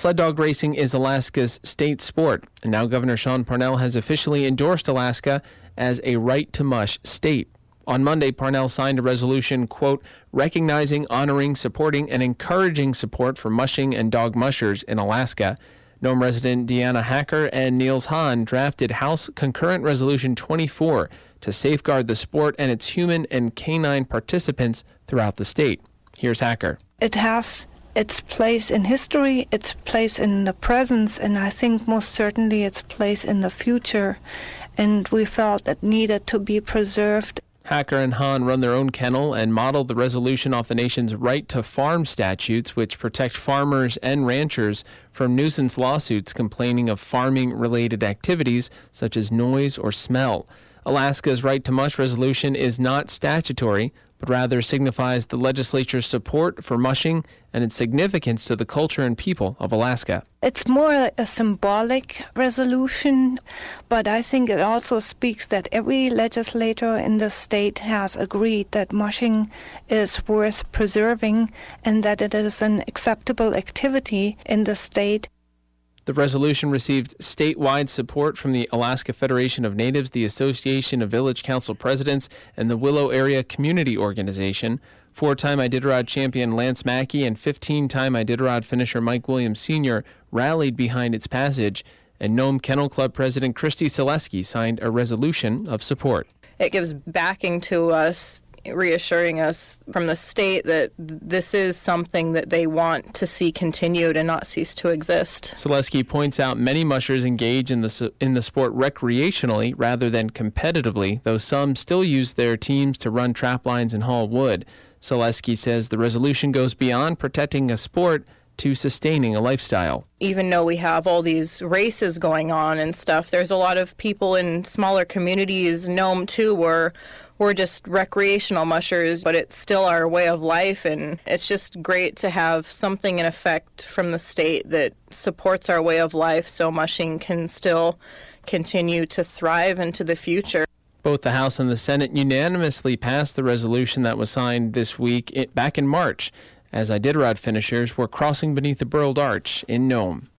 Sled dog racing is Alaska's state sport, and now Governor Sean Parnell has officially endorsed Alaska as a right-to-mush state. On Monday, Parnell signed a resolution, quote, recognizing, honoring, supporting, and encouraging support for mushing and dog mushers in Alaska. Nome resident Deanna Hacker and Niels Hahn drafted House Concurrent Resolution 24 to safeguard the sport and its human and canine participants throughout the state. Here's Hacker. It has its place in history, its place in the present, and I think most certainly its place in the future. And we felt it needed to be preserved. Hacker and Hahn run their own kennel and modeled the resolution off the nation's right to farm statutes, which protect farmers and ranchers from nuisance lawsuits complaining of farming-related activities such as noise or smell. Alaska's right to mush resolution is not statutory, but rather signifies the legislature's support for mushing and its significance to the culture and people of Alaska. It's more a symbolic resolution, but I think it also speaks that every legislator in the state has agreed that mushing is worth preserving and that it is an acceptable activity in the state. The resolution received statewide support from the Alaska Federation of Natives, the Association of Village Council Presidents, and the Willow Area Community Organization. 4-time Iditarod champion Lance Mackey and 15-time Iditarod finisher Mike Williams Sr. rallied behind its passage, and Nome Kennel Club President Christy Selesky signed a resolution of support. It gives backing to us, reassuring us from the state that this is something that they want to see continued and not cease to exist. Selesky points out many mushers engage in the sport recreationally rather than competitively, though some still use their teams to run trap lines and haul wood. Selesky says the resolution goes beyond protecting a sport to sustaining a lifestyle. Even though we have all these races going on and stuff, there's a lot of people in smaller communities, Nome too, where we're just recreational mushers, but it's still our way of life, and it's just great to have something in effect from the state that supports our way of life so mushing can still continue to thrive into the future. Both the House and the Senate unanimously passed the resolution that was signed this week back in March, as Iditarod finishers were crossing beneath the Burled Arch in Nome.